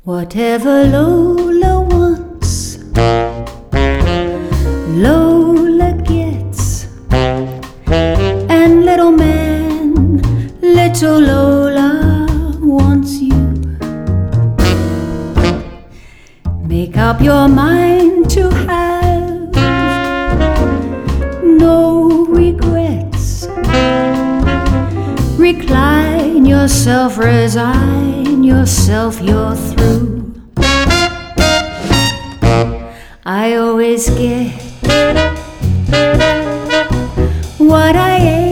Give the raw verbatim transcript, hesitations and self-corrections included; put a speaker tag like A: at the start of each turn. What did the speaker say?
A: Whatever Lola wants, Lola gets. And little man, little Lola wants you. Make up your mind to have no regrets. Recline yourself, resign yourself, you're through. I always get what I